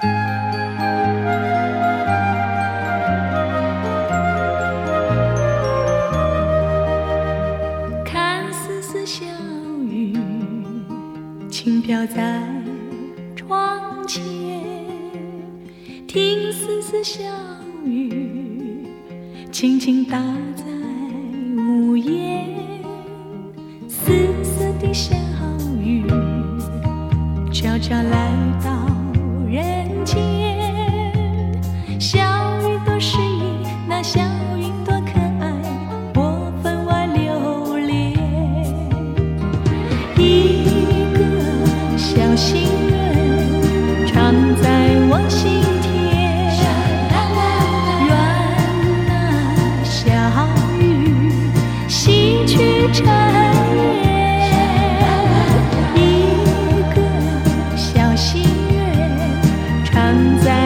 轻飘在窗前，听丝丝小雨轻轻打在屋檐，丝丝的小雨悄悄来到人间。小雨多诗意，那小云多可爱，我分外留恋。一个小心愿常在我心田，愿那小雨洗去尘缘。一个小心愿常在